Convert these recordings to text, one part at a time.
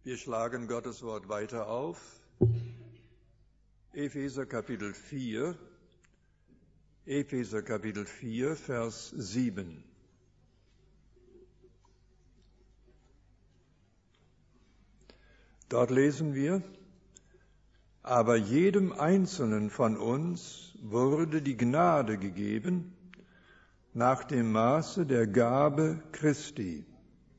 Wir schlagen Gottes Wort weiter auf. Epheser Kapitel 4, Vers 7. Dort lesen wir: Aber jedem Einzelnen von uns wurde die Gnade gegeben, nach dem Maße der Gabe Christi.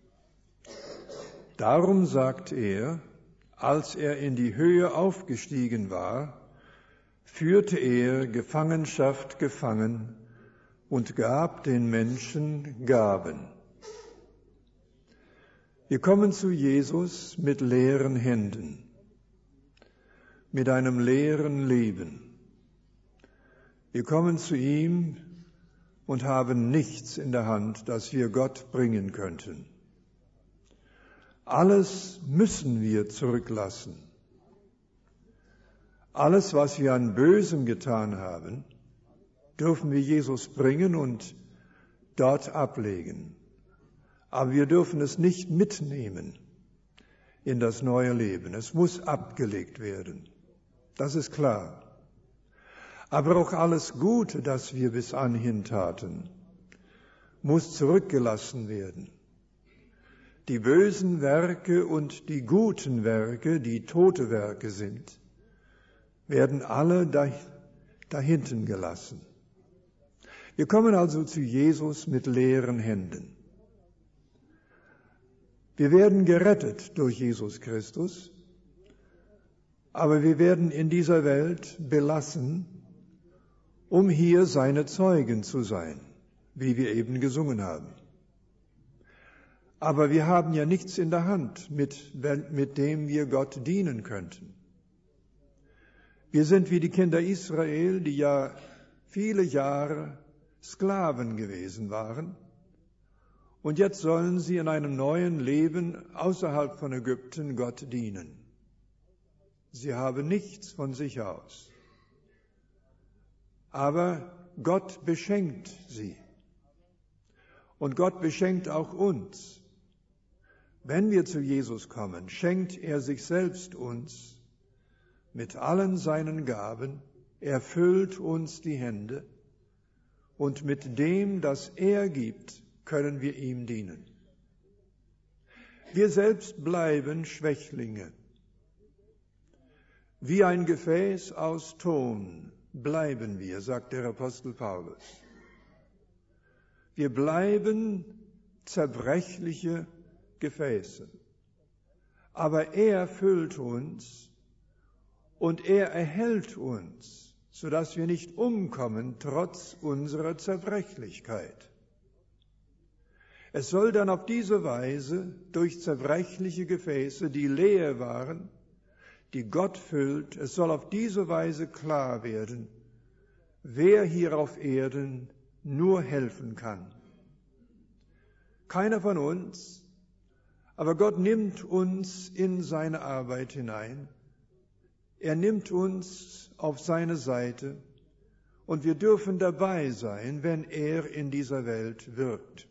Darum sagt er, als er in die Höhe aufgestiegen war, führte er Gefangenschaft gefangen und gab den Menschen Gaben. Wir kommen zu Jesus mit leeren Händen, mit einem leeren Leben. Wir kommen zu ihm und haben nichts in der Hand, das wir Gott bringen könnten. Alles müssen wir zurücklassen. Alles, was wir an Bösem getan haben, dürfen wir Jesus bringen und dort ablegen. Aber wir dürfen es nicht mitnehmen in das neue Leben. Es muss abgelegt werden. Das ist klar. Aber auch alles Gute, das wir bis anhin taten, muss zurückgelassen werden. Die bösen Werke und die guten Werke, die tote Werke sind, werden alle dahinten gelassen. Wir kommen also zu Jesus mit leeren Händen. Wir werden gerettet durch Jesus Christus, aber wir werden in dieser Welt belassen, um hier seine Zeugen zu sein, wie wir eben gesungen haben. Aber wir haben ja nichts in der Hand, mit dem wir Gott dienen könnten. Wir sind wie die Kinder Israel, die ja viele Jahre Sklaven gewesen waren. Und jetzt sollen sie in einem neuen Leben außerhalb von Ägypten Gott dienen. Sie haben nichts von sich aus. Aber Gott beschenkt sie. Und Gott beschenkt auch uns. Wenn wir zu Jesus kommen, schenkt er sich selbst uns mit allen seinen Gaben, er füllt uns die Hände und mit dem, das er gibt, können wir ihm dienen. Wir selbst bleiben Schwächlinge. Wie ein Gefäß aus Ton bleiben wir, sagt der Apostel Paulus. Wir bleiben zerbrechliche Gefäße. Aber er füllt uns und er erhält uns, sodass wir nicht umkommen trotz unserer Zerbrechlichkeit. Es soll dann auf diese Weise durch zerbrechliche Gefäße, die leer waren, die Gott füllt, es soll auf diese Weise klar werden, wer hier auf Erden nur helfen kann. Keiner von uns, aber Gott nimmt uns in seine Arbeit hinein. Er nimmt uns auf seine Seite und wir dürfen dabei sein, wenn er in dieser Welt wirkt.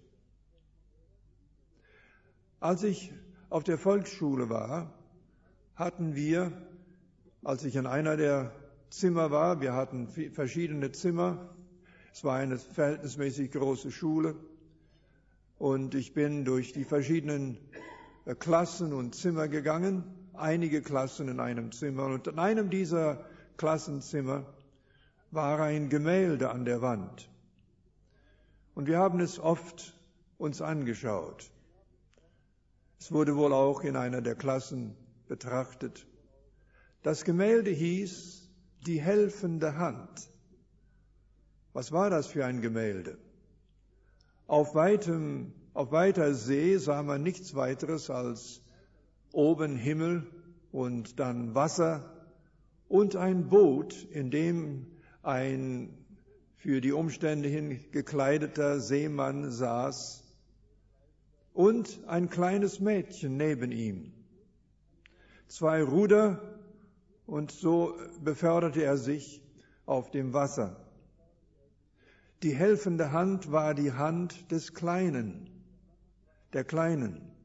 Als ich auf der Volksschule war, hatten wir, als ich in einer der Zimmer war, wir hatten verschiedene Zimmer, es war eine verhältnismäßig große Schule und ich bin durch die verschiedenen Klassen und Zimmer gegangen, einige Klassen in einem Zimmer. Und in einem dieser Klassenzimmer war ein Gemälde an der Wand. Und wir haben es oft uns angeschaut. Es wurde wohl auch in einer der Klassen betrachtet. Das Gemälde hieß Die helfende Hand. Was war das für ein Gemälde? Auf weiter See sah man nichts weiteres als oben Himmel und dann Wasser und ein Boot, in dem ein für die Umstände hin gekleideter Seemann saß und ein kleines Mädchen neben ihm. 2 Ruder und so beförderte er sich auf dem Wasser. Die helfende Hand war die Hand des Kleinen, der Kleinen.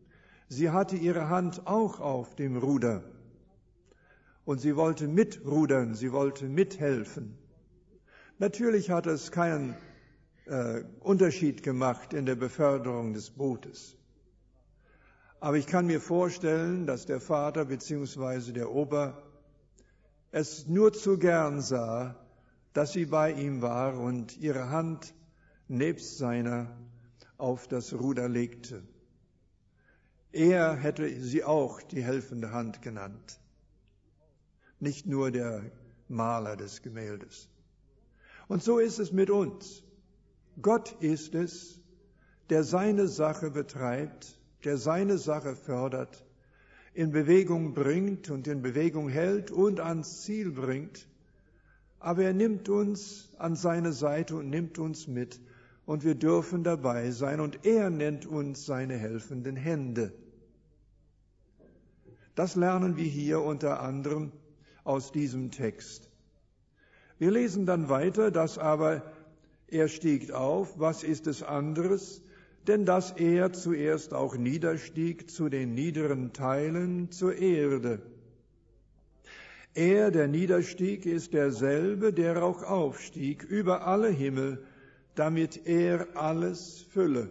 Sie hatte ihre Hand auch auf dem Ruder und sie wollte mitrudern, sie wollte mithelfen. Natürlich hat es keinen Unterschied gemacht in der Beförderung des Bootes. Aber ich kann mir vorstellen, dass der Vater bzw. der Ober es nur zu gern sah, dass sie bei ihm war und ihre Hand nebst seiner auf das Ruder legte. Er hätte sie auch die helfende Hand genannt, nicht nur der Maler des Gemäldes. Und so ist es mit uns. Gott ist es, der seine Sache betreibt, der seine Sache fördert, in Bewegung bringt und in Bewegung hält und ans Ziel bringt. Aber er nimmt uns an seine Seite und nimmt uns mit und wir dürfen dabei sein und er nennt uns seine helfenden Hände. Das lernen wir hier unter anderem aus diesem Text. Wir lesen dann weiter, dass aber er stieg auf, was ist es anderes, denn dass er zuerst auch niederstieg zu den niederen Teilen, zur Erde. Er, der niederstieg, ist derselbe, der auch aufstieg über alle Himmel, damit er alles fülle.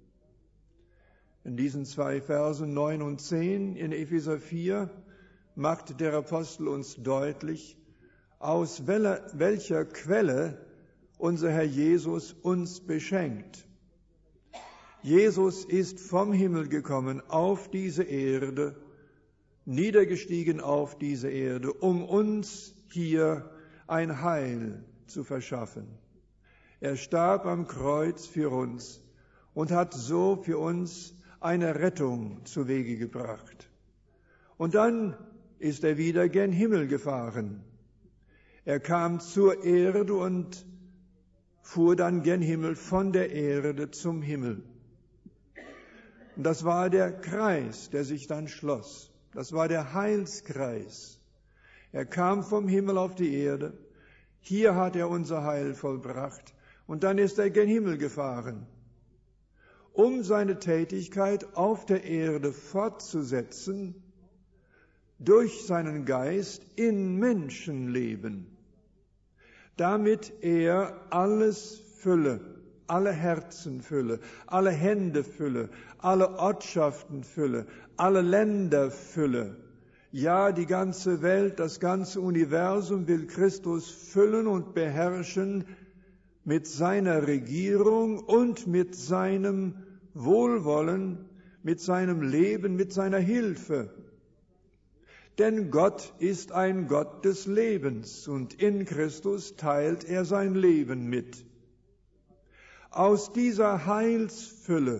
In diesen 2 Versen 9 und 10 in Epheser 4 macht der Apostel uns deutlich, aus welcher Quelle unser Herr Jesus uns beschenkt. Jesus ist vom Himmel gekommen auf diese Erde, niedergestiegen auf diese Erde, um uns hier ein Heil zu verschaffen. Er starb am Kreuz für uns und hat so für uns eine Rettung zu Wege gebracht. Und dann ist er wieder gen Himmel gefahren. Er kam zur Erde und fuhr dann gen Himmel, von der Erde zum Himmel. Und das war der Kreis, der sich dann schloss. Das war der Heilskreis. Er kam vom Himmel auf die Erde. Hier hat er unser Heil vollbracht. Und dann ist er gen Himmel gefahren, um seine Tätigkeit auf der Erde fortzusetzen, durch seinen Geist in Menschenleben, damit er alles fülle, alle Herzen fülle, alle Hände fülle, alle Ortschaften fülle, alle Länder fülle. Ja, die ganze Welt, das ganze Universum will Christus füllen und beherrschen mit seiner Regierung und mit seinem Wohlwollen, mit seinem Leben, mit seiner Hilfe. Denn Gott ist ein Gott des Lebens und in Christus teilt er sein Leben mit. Aus dieser Heilsfülle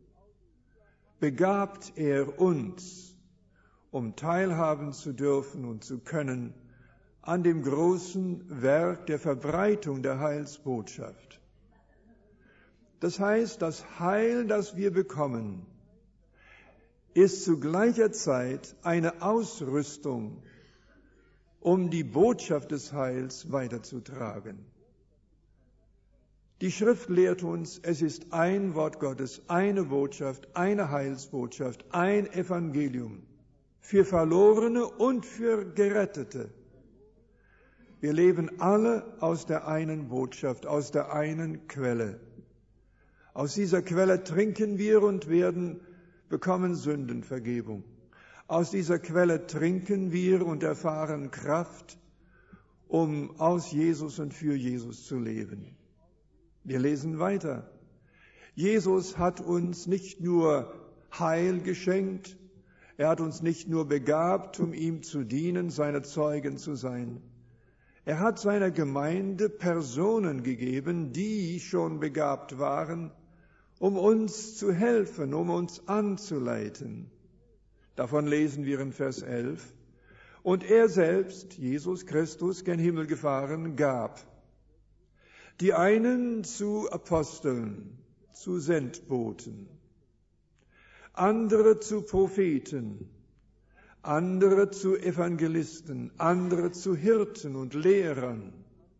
begabt er uns, um teilhaben zu dürfen und zu können an dem großen Werk der Verbreitung der Heilsbotschaft. Das heißt, das Heil, das wir bekommen, ist zu gleicher Zeit eine Ausrüstung, um die Botschaft des Heils weiterzutragen. Die Schrift lehrt uns, es ist ein Wort Gottes, eine Botschaft, eine Heilsbotschaft, ein Evangelium für Verlorene und für Gerettete. Wir leben alle aus der einen Botschaft, aus der einen Quelle. Aus dieser Quelle trinken wir und bekommen Sündenvergebung. Aus dieser Quelle trinken wir und erfahren Kraft, um aus Jesus und für Jesus zu leben. Wir lesen weiter. Jesus hat uns nicht nur Heil geschenkt, er hat uns nicht nur begabt, um ihm zu dienen, seine Zeugen zu sein. Er hat seiner Gemeinde Personen gegeben, die schon begabt waren, um uns zu helfen, um uns anzuleiten. Davon lesen wir in Vers 11. Und er selbst, Jesus Christus, gen Himmel gefahren, gab die einen zu Aposteln, zu Sendboten, andere zu Propheten, andere zu Evangelisten, andere zu Hirten und Lehrern.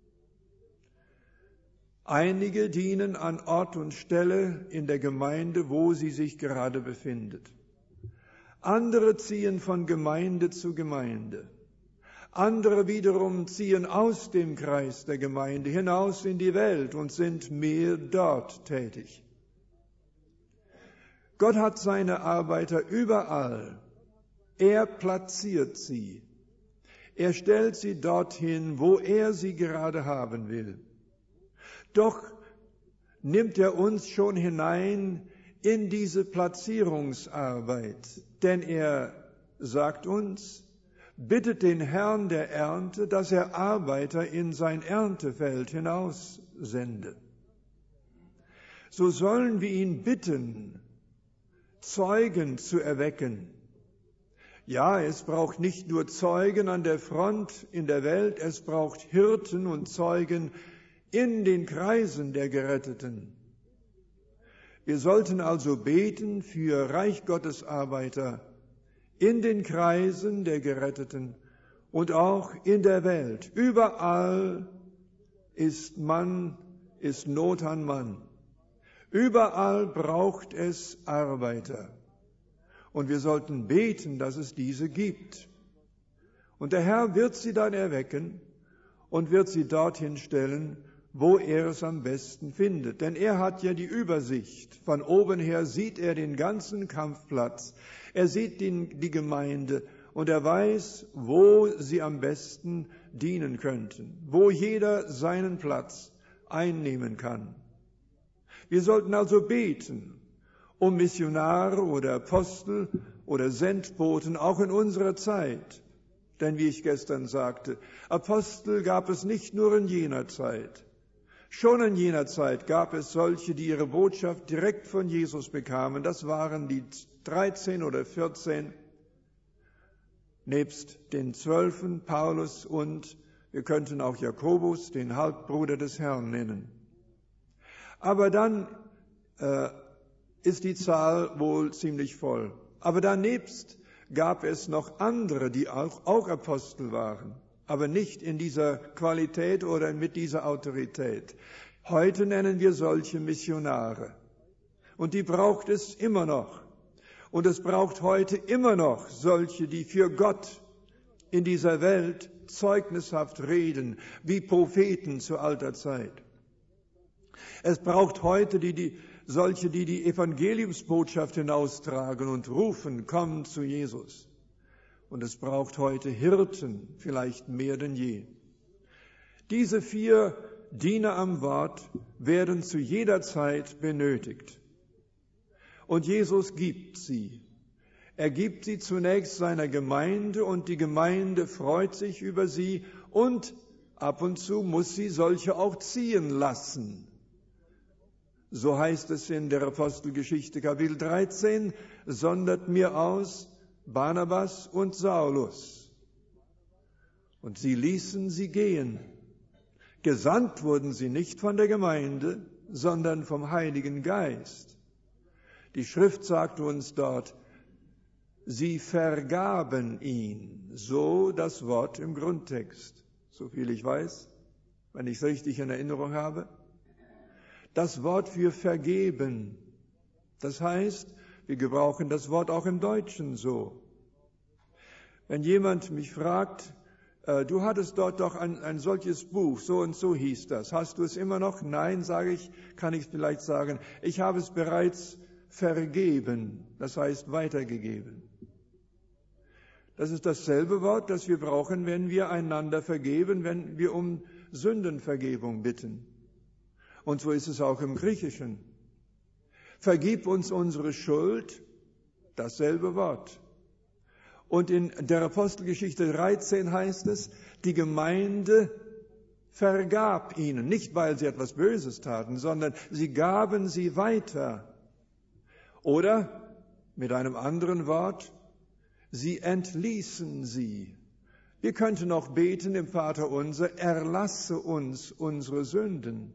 Einige dienen an Ort und Stelle in der Gemeinde, wo sie sich gerade befindet. Andere ziehen von Gemeinde zu Gemeinde. Andere wiederum ziehen aus dem Kreis der Gemeinde hinaus in die Welt und sind mehr dort tätig. Gott hat seine Arbeiter überall. Er platziert sie. Er stellt sie dorthin, wo er sie gerade haben will. Doch nimmt er uns schon hinein in diese Platzierungsarbeit, denn er sagt uns, bittet den Herrn der Ernte, dass er Arbeiter in sein Erntefeld hinaussende. So sollen wir ihn bitten, Zeugen zu erwecken. Ja, es braucht nicht nur Zeugen an der Front in der Welt, es braucht Hirten und Zeugen in den Kreisen der Geretteten. Wir sollten also beten für Reich Gottes Arbeiter in den Kreisen der Geretteten und auch in der Welt. Überall ist Not an Mann. Überall braucht es Arbeiter. Und wir sollten beten, dass es diese gibt. Und der Herr wird sie dann erwecken und wird sie dorthin stellen, wo er es am besten findet. Denn er hat ja die Übersicht. Von oben her sieht er den ganzen Kampfplatz. Er sieht die Gemeinde und er weiß, wo sie am besten dienen könnten, wo jeder seinen Platz einnehmen kann. Wir sollten also beten um Missionare oder Apostel oder Sendboten, auch in unserer Zeit. Denn wie ich gestern sagte, Apostel gab es nicht nur in jener Zeit. Schon in jener Zeit gab es solche, die ihre Botschaft direkt von Jesus bekamen. Das waren die 13 oder 14, nebst den 12, Paulus und wir könnten auch Jakobus, den Halbbruder des Herrn, nennen. Aber dann ist die Zahl wohl ziemlich voll. Aber danebst gab es noch andere, die auch Apostel waren, aber nicht in dieser Qualität oder mit dieser Autorität. Heute nennen wir solche Missionare. Und die braucht es immer noch. Und es braucht heute immer noch solche, die für Gott in dieser Welt zeugnishaft reden, wie Propheten zu alter Zeit. Es braucht heute solche, die die Evangeliumsbotschaft hinaustragen und rufen, komm zu Jesus. Und es braucht heute Hirten, vielleicht mehr denn je. Diese 4 Diener am Wort werden zu jeder Zeit benötigt. Und Jesus gibt sie. Er gibt sie zunächst seiner Gemeinde und die Gemeinde freut sich über sie und ab und zu muss sie solche auch ziehen lassen. So heißt es in der Apostelgeschichte Kapitel 13, sondert mir aus Barnabas und Saulus. Und sie ließen sie gehen. Gesandt wurden sie nicht von der Gemeinde, sondern vom Heiligen Geist. Die Schrift sagt uns dort, sie vergaben ihn, so das Wort im Grundtext, so viel ich weiß, wenn ich es richtig in Erinnerung habe. Das Wort für vergeben, das heißt, wir gebrauchen das Wort auch im Deutschen so. Wenn jemand mich fragt, du hattest dort doch ein solches Buch, so und so hieß das, hast du es immer noch? Nein, sage ich, kann ich vielleicht sagen, ich habe es bereits vergeben, das heißt weitergegeben. Das ist dasselbe Wort, das wir brauchen, wenn wir einander vergeben, wenn wir um Sündenvergebung bitten. Und so ist es auch im Griechischen. Vergib uns unsere Schuld, dasselbe Wort. Und in der Apostelgeschichte 13 heißt es, die Gemeinde vergab ihnen, nicht weil sie etwas Böses taten, sondern sie gaben sie weiter. Oder mit einem anderen Wort, sie entließen sie. Wir könnten auch beten im Vaterunser, erlasse uns unsere Sünden.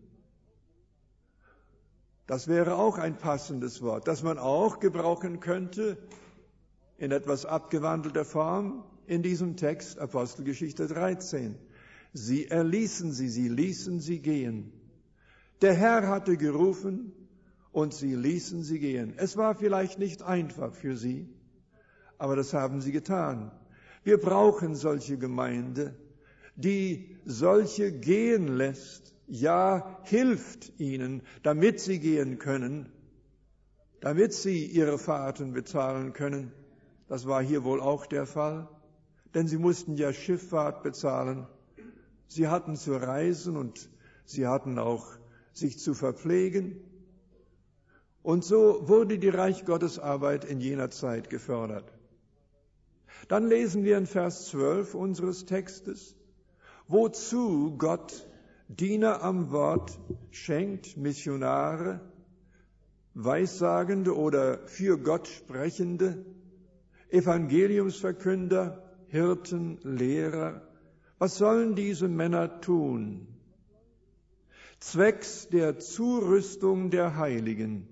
Das wäre auch ein passendes Wort, das man auch gebrauchen könnte in etwas abgewandelter Form in diesem Text Apostelgeschichte 13. Sie erließen sie, sie ließen sie gehen. Der Herr hatte gerufen und sie ließen sie gehen. Es war vielleicht nicht einfach für sie, Aber das haben sie getan. Wir brauchen solche Gemeinde, die solche gehen lässt, ja, hilft ihnen, damit sie gehen können, damit sie ihre Fahrten bezahlen können. Das war hier wohl auch der Fall, denn sie mussten ja Schifffahrt bezahlen. Sie hatten zu reisen und sie hatten auch sich zu verpflegen. Und so wurde die Reich Gottes Arbeit in jener Zeit gefördert. Dann lesen wir in Vers 12 unseres Textes, wozu Gott Diener am Wort schenkt, Missionare, Weissagende oder für Gott Sprechende, Evangeliumsverkünder, Hirten, Lehrer. Was sollen diese Männer tun? Zwecks der Zurüstung der Heiligen.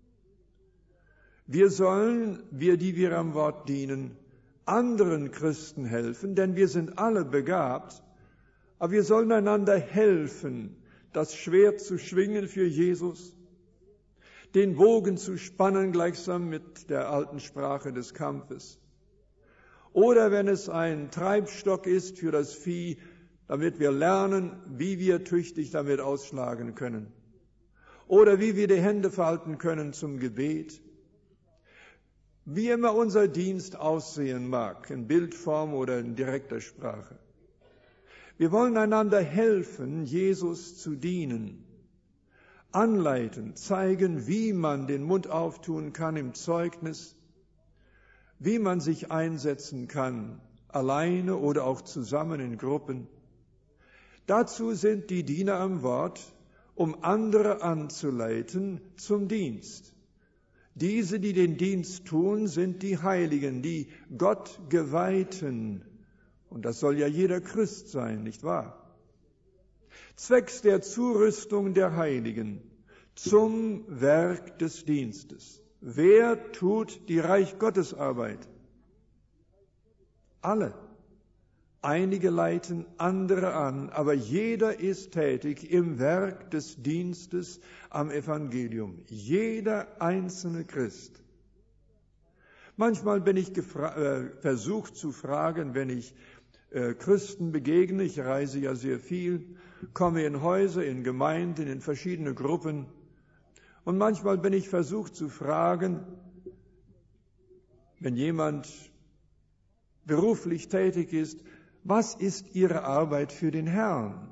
Wir die wir am Wort dienen, anderen Christen helfen, denn wir sind alle begabt, aber wir sollen einander helfen, das Schwert zu schwingen für Jesus, den Bogen zu spannen, gleichsam mit der alten Sprache des Kampfes. Oder wenn es ein Treibstock ist für das Vieh, damit wir lernen, wie wir tüchtig damit ausschlagen können. Oder wie wir die Hände falten können zum Gebet. Wie immer unser Dienst aussehen mag, in Bildform oder in direkter Sprache. Wir wollen einander helfen, Jesus zu dienen, anleiten, zeigen, wie man den Mund auftun kann im Zeugnis, wie man sich einsetzen kann, alleine oder auch zusammen in Gruppen. Dazu sind die Diener am Wort, um andere anzuleiten zum Dienst. Diese, die den Dienst tun, sind die Heiligen, die Gott geweihten. Und das soll ja jeder Christ sein, nicht wahr? Zwecks der Zurüstung der Heiligen zum Werk des Dienstes. Wer tut die Reich Gottes Arbeit? Alle. Einige leiten andere an, aber jeder ist tätig im Werk des Dienstes am Evangelium. Jeder einzelne Christ. Manchmal bin ich versucht zu fragen, wenn ich Christen begegne, ich reise ja sehr viel, komme in Häuser, in Gemeinden, in verschiedene Gruppen. Und manchmal bin ich versucht zu fragen, wenn jemand beruflich tätig ist, was ist Ihre Arbeit für den Herrn?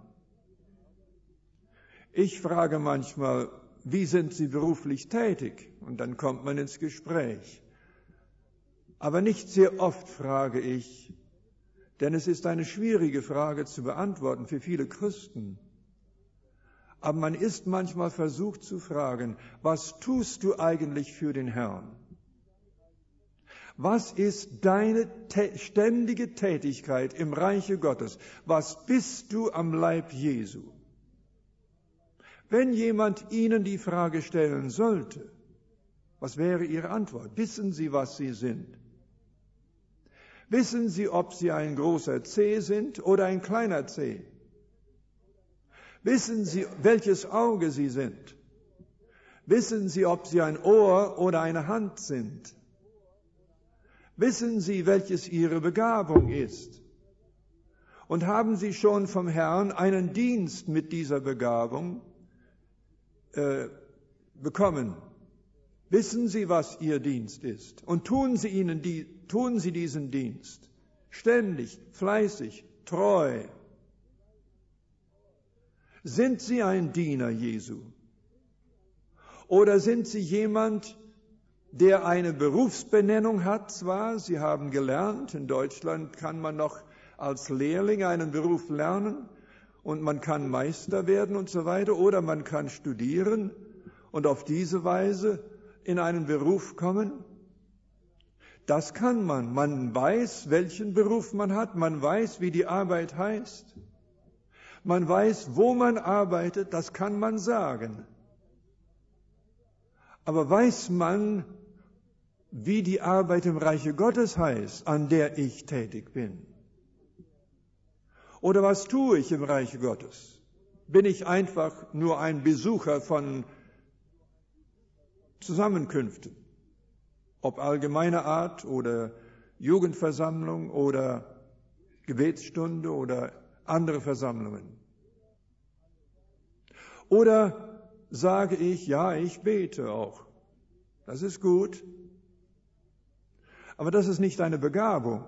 Ich frage manchmal, wie sind Sie beruflich tätig? Und dann kommt man ins Gespräch. Aber nicht sehr oft frage ich, denn es ist eine schwierige Frage zu beantworten für viele Christen. Aber man ist manchmal versucht zu fragen, was tust du eigentlich für den Herrn? Was ist deine ständige Tätigkeit im Reiche Gottes? Was bist du am Leib Jesu? Wenn jemand Ihnen die Frage stellen sollte, was wäre Ihre Antwort? Wissen Sie, was Sie sind? Wissen Sie, ob Sie ein großer C sind oder ein kleiner C? Wissen Sie, welches Auge Sie sind? Wissen Sie, ob Sie ein Ohr oder eine Hand sind? Wissen Sie, welches Ihre Begabung ist? Und haben Sie schon vom Herrn einen Dienst mit dieser Begabung bekommen? Wissen Sie, was Ihr Dienst ist? Und tun Sie diesen Dienst ständig, fleißig, treu? Sind Sie ein Diener Jesu? Oder sind Sie jemand, der eine Berufsbenennung hat zwar, Sie haben gelernt, in Deutschland kann man noch als Lehrling einen Beruf lernen und man kann Meister werden und so weiter, oder man kann studieren und auf diese Weise in einen Beruf kommen. Das kann man. Man weiß, welchen Beruf man hat, man weiß, wie die Arbeit heißt, man weiß, wo man arbeitet, das kann man sagen. Aber weiß man, wie die Arbeit im Reiche Gottes heißt, an der ich tätig bin? Oder was tue ich im Reiche Gottes? Bin ich einfach nur ein Besucher von Zusammenkünften, ob allgemeiner Art oder Jugendversammlung oder Gebetsstunde oder andere Versammlungen? Oder sage ich, ja, ich bete auch. Das ist gut. Aber das ist nicht eine Begabung.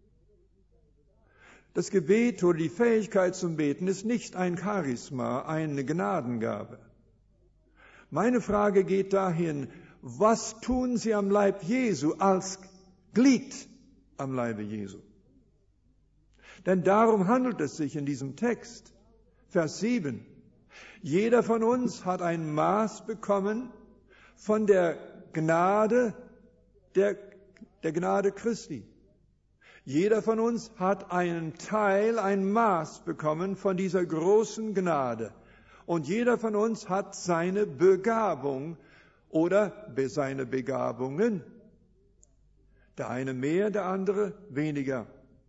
Das Gebet oder die Fähigkeit zum Beten ist nicht ein Charisma, eine Gnadengabe. Meine Frage geht dahin, was tun Sie am Leib Jesu als Glied am Leibe Jesu? Denn darum handelt es sich in diesem Text. Vers 7. Jeder von uns hat ein Maß bekommen von der Gnade, der Gnade Christi. Jeder von uns hat einen Teil, ein Maß bekommen von dieser großen Gnade. Und jeder von uns hat seine Begabung oder seine Begabungen. Der eine mehr, der andere weniger.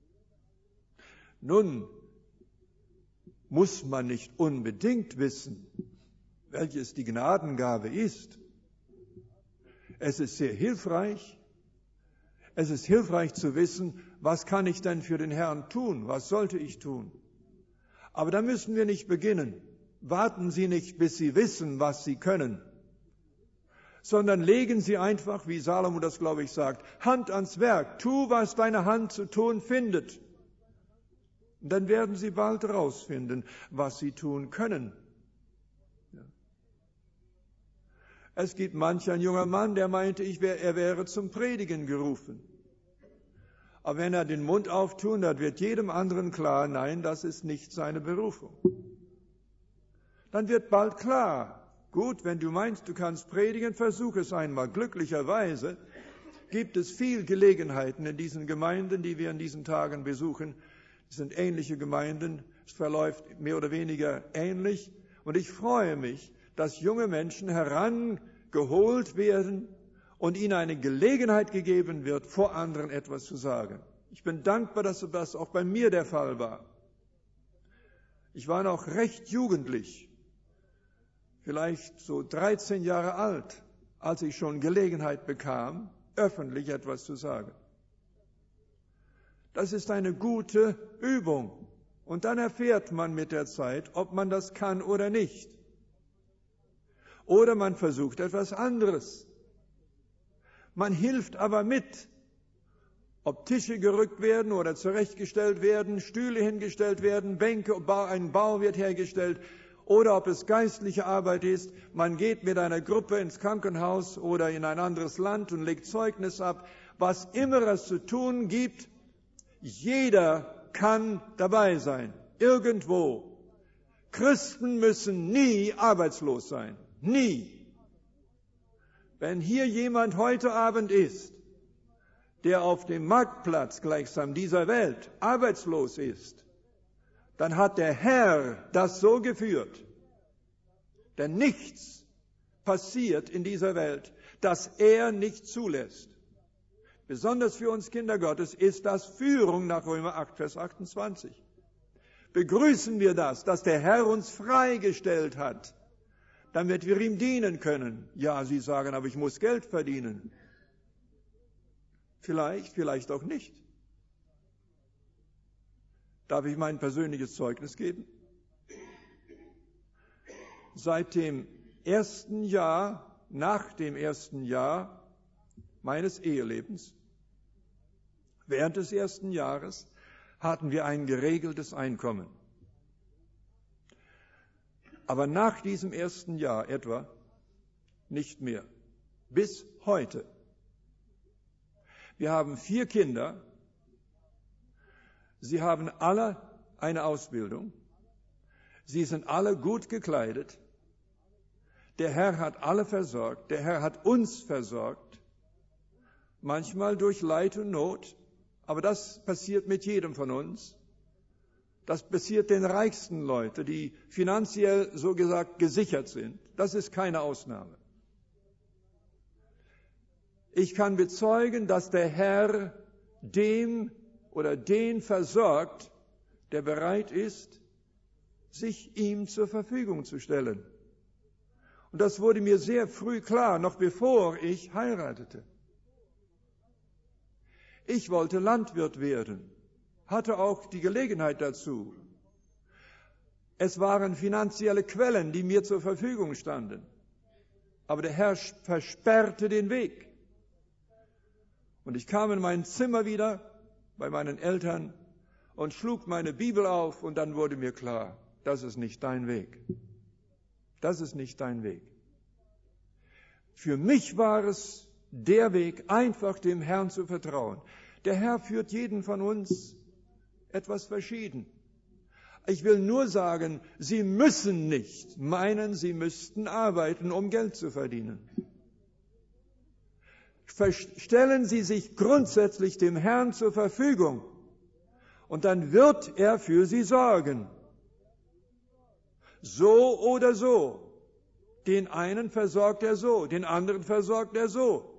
Nun muss man nicht unbedingt wissen, welches die Gnadengabe ist. Es ist sehr hilfreich. Es ist hilfreich zu wissen, was kann ich denn für den Herrn tun? Was sollte ich tun? Aber da müssen wir nicht beginnen. Warten Sie nicht, bis Sie wissen, was Sie können, sondern legen Sie einfach, wie Salomo das, glaube ich, sagt, Hand ans Werk. Tu, was deine Hand zu tun findet. Und dann werden Sie bald herausfinden, was Sie tun können. Ja. Es gibt manch ein junger Mann, der meinte, er wäre zum Predigen gerufen. Aber wenn er den Mund auftun, dann wird jedem anderen klar, nein, das ist nicht seine Berufung. Dann wird bald klar, gut, wenn du meinst, du kannst predigen, versuch es einmal. Glücklicherweise gibt es viel Gelegenheiten in diesen Gemeinden, die wir in diesen Tagen besuchen. Es sind ähnliche Gemeinden, es verläuft mehr oder weniger ähnlich. Und ich freue mich, dass junge Menschen herangeholt werden und ihnen eine Gelegenheit gegeben wird, vor anderen etwas zu sagen. Ich bin dankbar, dass das auch bei mir der Fall war. Ich war noch recht jugendlich, vielleicht so 13 Jahre alt, als ich schon Gelegenheit bekam, öffentlich etwas zu sagen. Das ist eine gute Übung. Und dann erfährt man mit der Zeit, ob man das kann oder nicht. Oder man versucht etwas anderes. Man hilft aber mit, ob Tische gerückt werden oder zurechtgestellt werden, Stühle hingestellt werden, Bänke, ein Bau wird hergestellt, oder ob es geistliche Arbeit ist. Man geht mit einer Gruppe ins Krankenhaus oder in ein anderes Land und legt Zeugnis ab. Was immer es zu tun gibt, jeder kann dabei sein, irgendwo. Christen müssen nie arbeitslos sein, nie. Wenn hier jemand heute Abend ist, der auf dem Marktplatz gleichsam dieser Welt arbeitslos ist, dann hat der Herr das so geführt. Denn nichts passiert in dieser Welt, das er nicht zulässt. Besonders für uns Kinder Gottes ist das Führung nach Römer 8, Vers 28. Begrüßen wir das, dass der Herr uns freigestellt hat, damit wir ihm dienen können. Ja, Sie sagen, aber ich muss Geld verdienen. Vielleicht auch nicht. Darf ich mein persönliches Zeugnis geben? Seit dem ersten Jahr, nach dem ersten Jahr meines Ehelebens, während des ersten Jahres, hatten wir ein geregeltes Einkommen. Aber nach diesem ersten Jahr etwa nicht mehr. Bis heute. Wir haben 4 Kinder. Sie haben alle eine Ausbildung. Sie sind alle gut gekleidet. Der Herr hat alle versorgt. Der Herr hat uns versorgt. Manchmal durch Leid und Not. Aber das passiert mit jedem von uns. Das passiert den reichsten Leuten, die finanziell so gesagt gesichert sind. Das ist keine Ausnahme. Ich kann bezeugen, dass der Herr dem oder den versorgt, der bereit ist, sich ihm zur Verfügung zu stellen. Und das wurde mir sehr früh klar, noch bevor ich heiratete. Ich wollte Landwirt werden, hatte auch die Gelegenheit dazu. Es waren finanzielle Quellen, die mir zur Verfügung standen. Aber der Herr versperrte den Weg. Und ich kam in mein Zimmer wieder bei meinen Eltern und schlug meine Bibel auf und dann wurde mir klar, das ist nicht dein Weg. Das ist nicht dein Weg. Für mich war es der Weg, einfach dem Herrn zu vertrauen. Der Herr führt jeden von uns etwas verschieden. Ich will nur sagen, Sie müssen nicht meinen, Sie müssten arbeiten, um Geld zu verdienen. Stellen Sie sich grundsätzlich dem Herrn zur Verfügung und dann wird er für Sie sorgen. So oder so. Den einen versorgt er so, den anderen versorgt er so.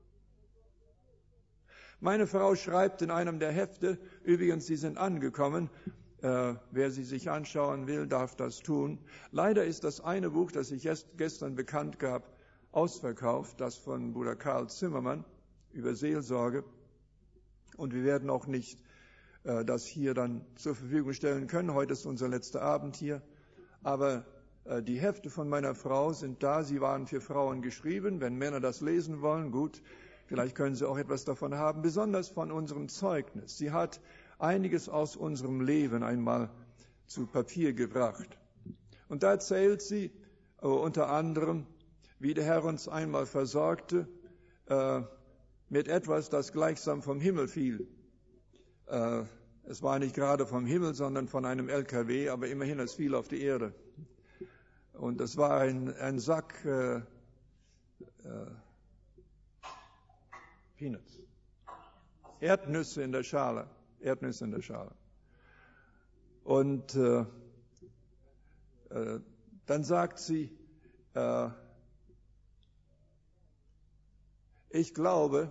Meine Frau schreibt in einem der Hefte, übrigens, sie sind angekommen, wer sie sich anschauen will, darf das tun. Leider ist das eine Buch, das ich gestern bekannt gab, ausverkauft, das von Bruder Karl Zimmermann über Seelsorge. Und wir werden auch nicht das hier dann zur Verfügung stellen können. Heute ist unser letzter Abend hier. Aber die Hefte von meiner Frau sind da. Sie waren für Frauen geschrieben. Wenn Männer das lesen wollen, gut, vielleicht können sie auch etwas davon haben, besonders von unserem Zeugnis. Sie hat einiges aus unserem Leben einmal zu Papier gebracht. Und da erzählt sie unter anderem, wie der Herr uns einmal versorgte mit etwas, das gleichsam vom Himmel fiel. Es war nicht gerade vom Himmel, sondern von einem LKW, aber immerhin, es fiel auf die Erde. Und es war ein Sack Peanuts, Erdnüsse in der Schale. Und dann sagt sie, ich glaube,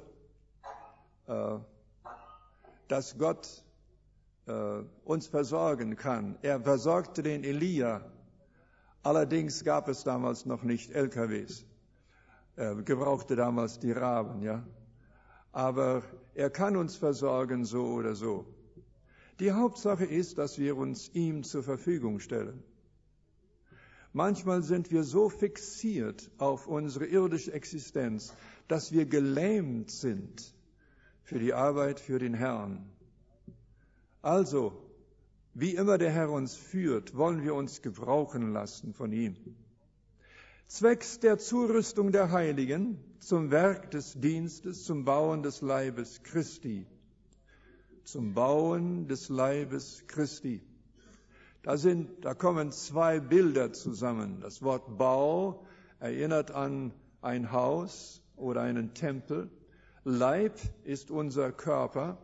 dass Gott uns versorgen kann. Er versorgte den Elia. Allerdings gab es damals noch nicht LKWs. Er gebrauchte damals die Raben, ja. Aber er kann uns versorgen, so oder so. Die Hauptsache ist, dass wir uns ihm zur Verfügung stellen. Manchmal sind wir so fixiert auf unsere irdische Existenz, dass wir gelähmt sind für die Arbeit für den Herrn. Also, wie immer der Herr uns führt, wollen wir uns gebrauchen lassen von ihm. Zwecks der Zurüstung der Heiligen zum Werk des Dienstes, zum Bauen des Leibes Christi. Zum Bauen des Leibes Christi. Da kommen zwei Bilder zusammen. Das Wort Bau erinnert an ein Haus oder einen Tempel. Leib ist unser Körper.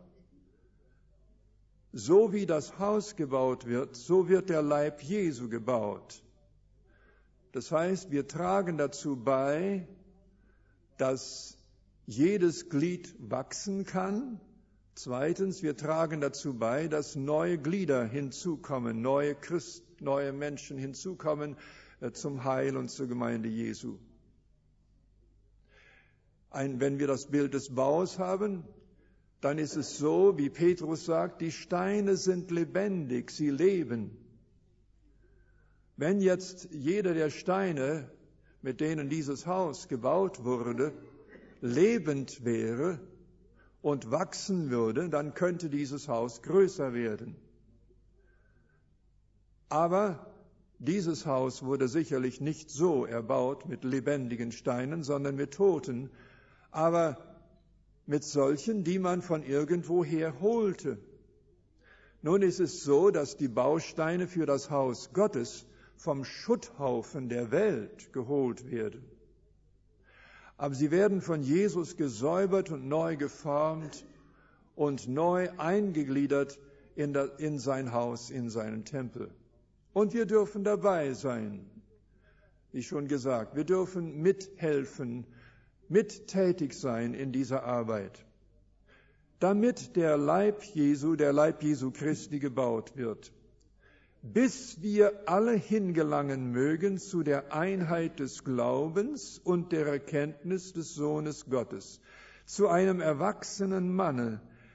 So wie das Haus gebaut wird, so wird der Leib Jesu gebaut. Das heißt, wir tragen dazu bei, dass jedes Glied wachsen kann. Zweitens, wir tragen dazu bei, dass neue Glieder hinzukommen, neue Menschen hinzukommen zum Heil und zur Gemeinde Jesu. Wenn wir das Bild des Baus haben, dann ist es so, wie Petrus sagt, die Steine sind lebendig, sie leben. Wenn jetzt jeder der Steine, mit denen dieses Haus gebaut wurde, lebend wäre und wachsen würde, dann könnte dieses Haus größer werden. Aber dieses Haus wurde sicherlich nicht so erbaut mit lebendigen Steinen, sondern mit toten, aber mit solchen, die man von irgendwoher holte. Nun ist es so, dass die Bausteine für das Haus Gottes vom Schutthaufen der Welt geholt werden. Aber sie werden von Jesus gesäubert und neu geformt und neu eingegliedert in sein Haus, in seinen Tempel. Und wir dürfen dabei sein, wie schon gesagt, wir dürfen mithelfen, mittätig sein in dieser Arbeit, damit der Leib Jesu Christi gebaut wird, bis wir alle hingelangen mögen zu der Einheit des Glaubens und der Erkenntnis des Sohnes Gottes, zu einem erwachsenen Manne,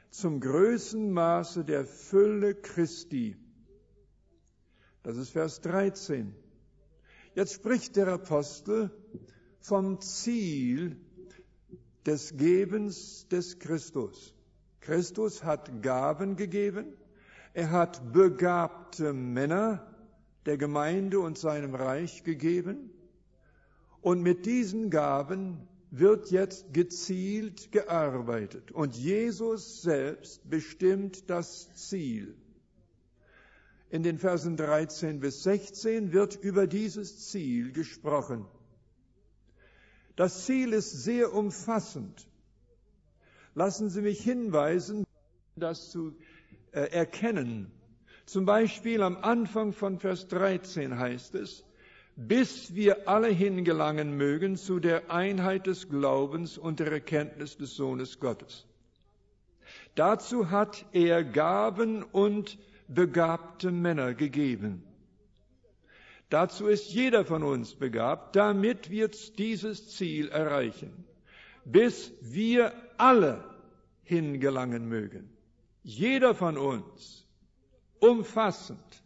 zum Größenmaße der Fülle Christi. Das ist Vers 13. Jetzt spricht der Apostel vom Ziel des Gebens des Christus. Christus hat Gaben gegeben, er hat begabte Männer der Gemeinde und seinem Reich gegeben, und mit diesen Gaben wird jetzt gezielt gearbeitet. Und Jesus selbst bestimmt das Ziel. In den Versen 13 bis 16 wird über dieses Ziel gesprochen. Das Ziel ist sehr umfassend. Lassen Sie mich hinweisen, das zu erkennen. Zum Beispiel am Anfang von Vers 13 heißt es, bis wir alle hingelangen mögen zu der Einheit des Glaubens und der Erkenntnis des Sohnes Gottes. Dazu hat er Gaben und begabte Männer gegeben. Dazu ist jeder von uns begabt, damit wir dieses Ziel erreichen, bis wir alle hingelangen mögen. Jeder von uns, umfassend.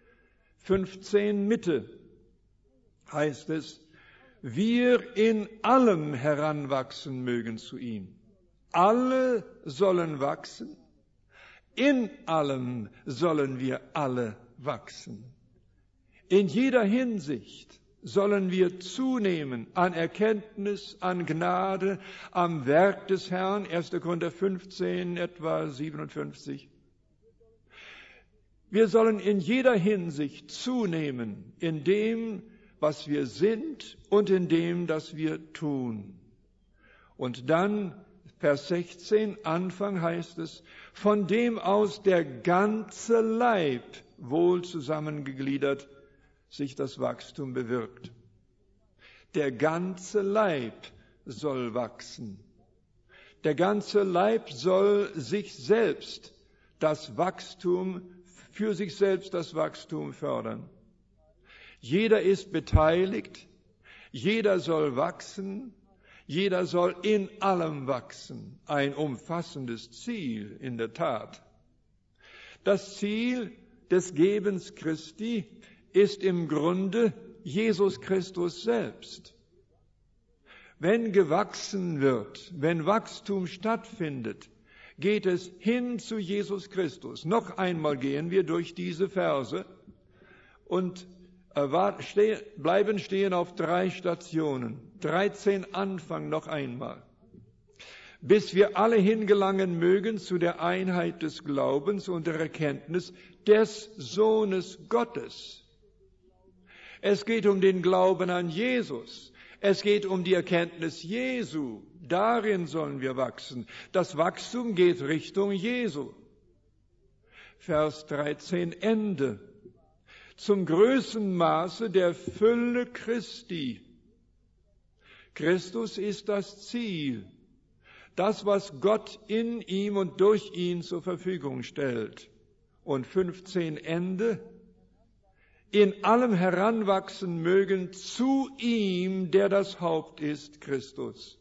15 Mitte heißt es, wir in allem heranwachsen mögen zu ihm. Alle sollen wachsen, in allem sollen wir alle wachsen. In jeder Hinsicht sollen wir zunehmen an Erkenntnis, an Gnade, am Werk des Herrn, 1. Korinther 15, etwa 57. Wir sollen in jeder Hinsicht zunehmen, in dem, was wir sind und in dem, das wir tun. Und dann, Vers 16, Anfang heißt es, von dem aus der ganze Leib wohl zusammengegliedert sich das Wachstum bewirkt. Der ganze Leib soll wachsen. Der ganze Leib soll sich selbst für sich selbst das Wachstum fördern. Jeder ist beteiligt, jeder soll wachsen, jeder soll in allem wachsen. Ein umfassendes Ziel in der Tat. Das Ziel des Gebens Christi ist im Grunde Jesus Christus selbst. Wenn gewachsen wird, wenn Wachstum stattfindet, geht es hin zu Jesus Christus. Noch einmal gehen wir durch diese Verse und bleiben stehen auf 3 Stationen. 13 Anfang noch einmal. Bis wir alle hingelangen mögen zu der Einheit des Glaubens und der Erkenntnis des Sohnes Gottes. Es geht um den Glauben an Jesus. Es geht um die Erkenntnis Jesu. Darin sollen wir wachsen. Das Wachstum geht Richtung Jesu. Vers 13 Ende. Zum Größenmaße der Fülle Christi. Christus ist das Ziel. Das, was Gott in ihm und durch ihn zur Verfügung stellt. Und 15 Ende. In allem heranwachsen mögen zu ihm, der das Haupt ist, Christus.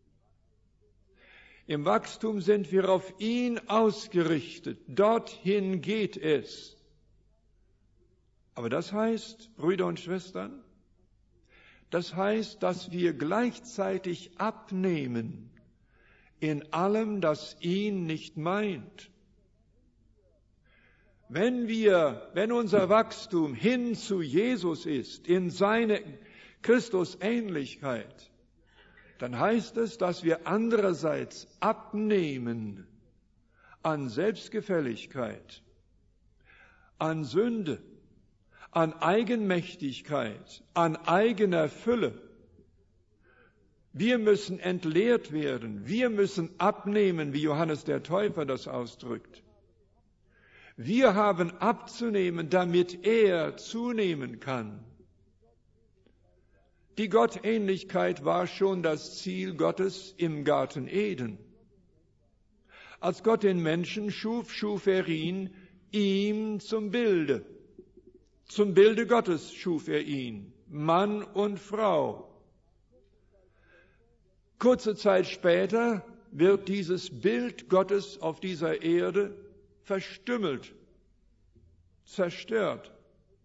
Im Wachstum sind wir auf ihn ausgerichtet. Dorthin geht es. Aber das heißt, Brüder und Schwestern, das heißt, dass wir gleichzeitig abnehmen in allem, das ihn nicht meint. Wenn unser Wachstum hin zu Jesus ist, in seine Christusähnlichkeit, dann heißt es, dass wir andererseits abnehmen an Selbstgefälligkeit, an Sünde, an Eigenmächtigkeit, an eigener Fülle. Wir müssen entleert werden, wir müssen abnehmen, wie Johannes der Täufer das ausdrückt. Wir haben abzunehmen, damit er zunehmen kann. Die Gottähnlichkeit war schon das Ziel Gottes im Garten Eden. Als Gott den Menschen schuf, schuf er ihn ihm zum Bilde. Zum Bilde Gottes schuf er ihn, Mann und Frau. Kurze Zeit später wird dieses Bild Gottes auf dieser Erde verstümmelt, zerstört.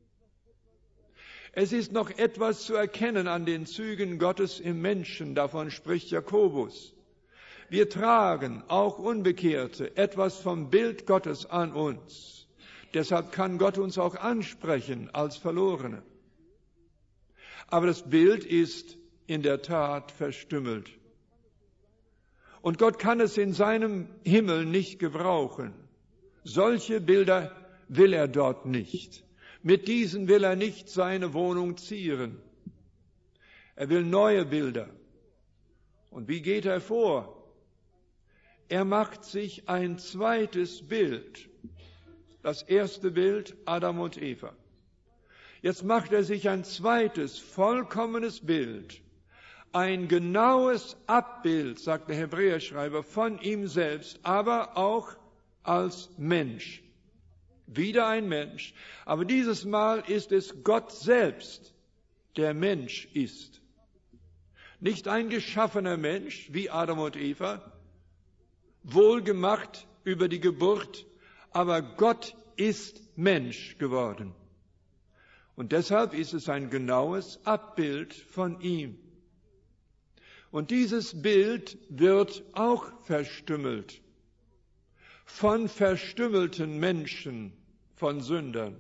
Es ist noch etwas zu erkennen an den Zügen Gottes im Menschen, davon spricht Jakobus. Wir tragen, auch Unbekehrte, etwas vom Bild Gottes an uns. Deshalb kann Gott uns auch ansprechen als Verlorene. Aber das Bild ist in der Tat verstümmelt. Und Gott kann es in seinem Himmel nicht gebrauchen. Solche Bilder will er dort nicht. Mit diesen will er nicht seine Wohnung zieren. Er will neue Bilder. Und wie geht er vor? Er macht sich ein zweites Bild. Das erste Bild, Adam und Eva. Jetzt macht er sich ein zweites, vollkommenes Bild. Ein genaues Abbild, sagt der Hebräerschreiber, von ihm selbst, aber auch als Mensch. Wieder ein Mensch. Aber dieses Mal ist es Gott selbst, der Mensch ist. Nicht ein geschaffener Mensch wie Adam und Eva, wohlgemacht über die Geburt, aber Gott ist Mensch geworden. Und deshalb ist es ein genaues Abbild von ihm. Und dieses Bild wird auch verstümmelt. Von verstümmelten Menschen, von Sündern.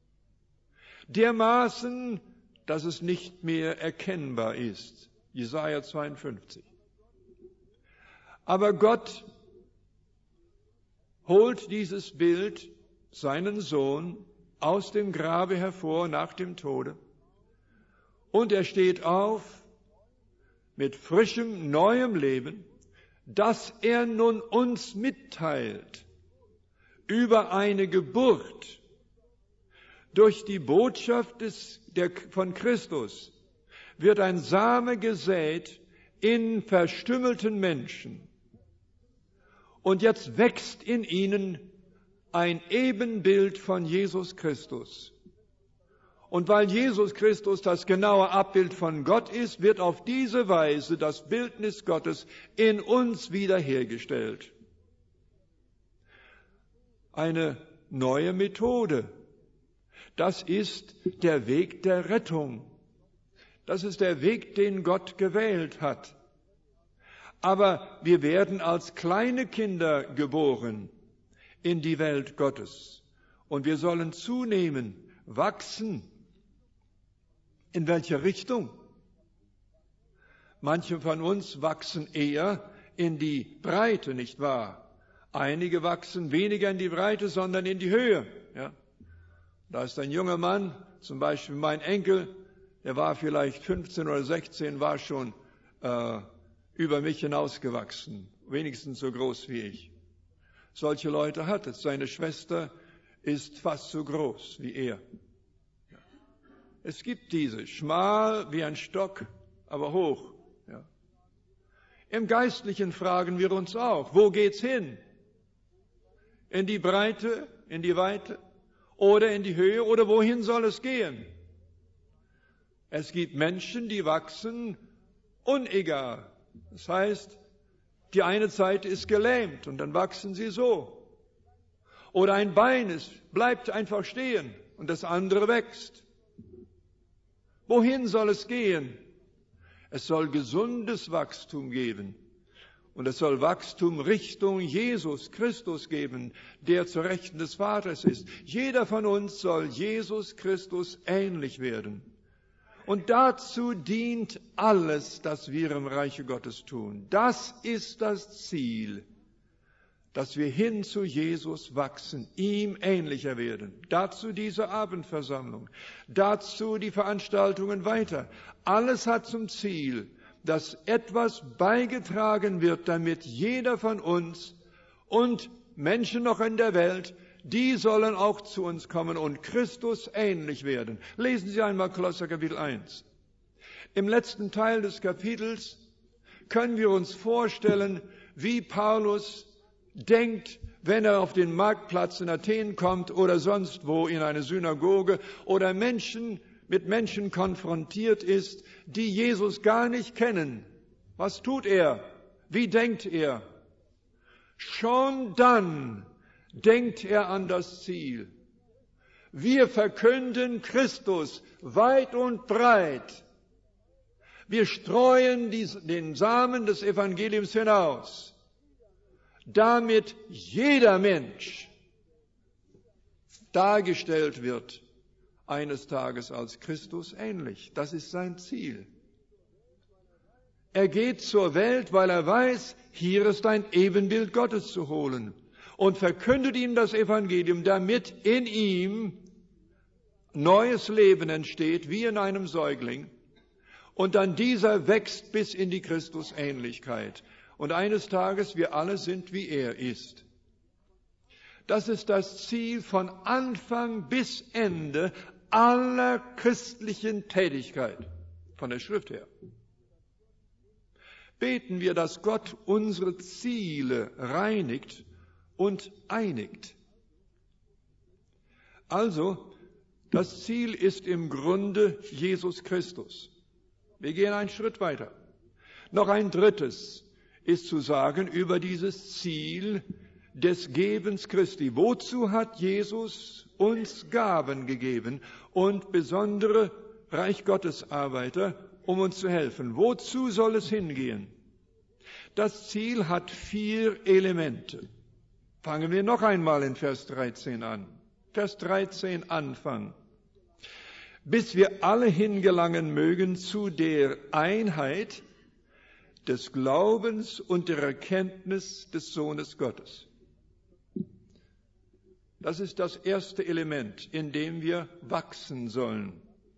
Dermaßen, dass es nicht mehr erkennbar ist. Jesaja 52. Aber Gott holt dieses Bild, seinen Sohn, aus dem Grabe hervor nach dem Tode. Und er steht auf mit frischem, neuem Leben, das er nun uns mitteilt über eine Geburt durch die Botschaft von Christus wird ein Same gesät in verstümmelten Menschen. Und jetzt wächst in ihnen ein Ebenbild von Jesus Christus. Und weil Jesus Christus das genaue Abbild von Gott ist, wird auf diese Weise das Bildnis Gottes in uns wiederhergestellt. Eine neue Methode. Das ist der Weg der Rettung. Das ist der Weg, den Gott gewählt hat. Aber wir werden als kleine Kinder geboren in die Welt Gottes. Und wir sollen zunehmen, wachsen. In welche Richtung? Manche von uns wachsen eher in die Breite, nicht wahr? Einige wachsen weniger in die Breite, sondern in die Höhe. Ja? Da ist ein junger Mann, zum Beispiel mein Enkel, der war vielleicht 15 oder 16, war schon über mich hinausgewachsen, wenigstens so groß wie ich. Solche Leute hat es. Seine Schwester ist fast so groß wie er. Es gibt diese, schmal wie ein Stock, aber hoch. Ja. Im Geistlichen fragen wir uns auch, wo geht's hin? In die Breite, in die Weite oder in die Höhe oder wohin soll es gehen? Es gibt Menschen, die wachsen unegal. Das heißt, die eine Seite ist gelähmt und dann wachsen sie so. Oder ein Bein bleibt einfach stehen und das andere wächst. Wohin soll es gehen? Es soll gesundes Wachstum geben. Und es soll Wachstum Richtung Jesus Christus geben, der zur Rechten des Vaters ist. Jeder von uns soll Jesus Christus ähnlich werden. Und dazu dient alles, das wir im Reiche Gottes tun. Das ist das Ziel, dass wir hin zu Jesus wachsen, ihm ähnlicher werden. Dazu diese Abendversammlung, dazu die Veranstaltungen weiter. Alles hat zum Ziel, dass etwas beigetragen wird, damit jeder von uns und Menschen noch in der Welt, die sollen auch zu uns kommen und Christus ähnlich werden. Lesen Sie einmal Kolosser Kapitel 1. Im letzten Teil des Kapitels können wir uns vorstellen, wie Paulus denkt, wenn er auf den Marktplatz in Athen kommt oder sonst wo in eine Synagoge oder mit Menschen konfrontiert ist, die Jesus gar nicht kennen. Was tut er? Wie denkt er? Schon dann denkt er an das Ziel. Wir verkünden Christus weit und breit. Wir streuen den Samen des Evangeliums hinaus, damit jeder Mensch dargestellt wird, eines Tages als Christus ähnlich. Das ist sein Ziel. Er geht zur Welt, weil er weiß, hier ist ein Ebenbild Gottes zu holen, und verkündet ihm das Evangelium, damit in ihm neues Leben entsteht, wie in einem Säugling, und dann dieser wächst bis in die Christusähnlichkeit. Und eines Tages wir alle sind, wie er ist. Das ist das Ziel von Anfang bis Ende aller christlichen Tätigkeit, von der Schrift her. Beten wir, dass Gott unsere Ziele reinigt und einigt. Also, das Ziel ist im Grunde Jesus Christus. Wir gehen einen Schritt weiter. Noch ein drittes ist zu sagen über dieses Ziel des Gebens Christi. Wozu hat Jesus uns Gaben gegeben und besondere Reich Gottes Arbeiter, um uns zu helfen? Wozu soll es hingehen? Das Ziel hat 4 Elemente. Fangen wir noch einmal in Vers 13 an. Vers 13 Anfang. Bis wir alle hingelangen mögen zu der Einheit des Glaubens und der Erkenntnis des Sohnes Gottes. Das ist das erste Element, in dem wir wachsen sollen.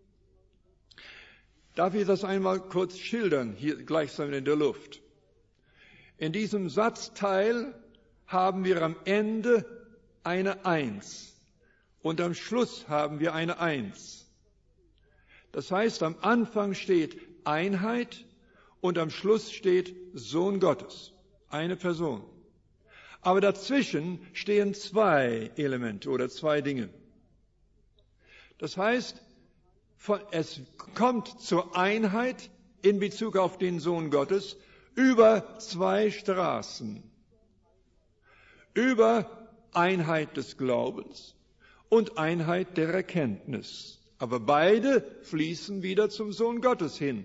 Darf ich das einmal kurz schildern, hier gleichsam in der Luft? In diesem Satzteil haben wir am Ende eine 1 und am Schluss haben wir eine 1. Das heißt, am Anfang steht Einheit und am Schluss steht Sohn Gottes, eine Person. Aber dazwischen stehen 2 Elemente oder 2 Dinge. Das heißt, es kommt zur Einheit in Bezug auf den Sohn Gottes über 2 Straßen. Über Einheit des Glaubens und Einheit der Erkenntnis. Aber beide fließen wieder zum Sohn Gottes hin.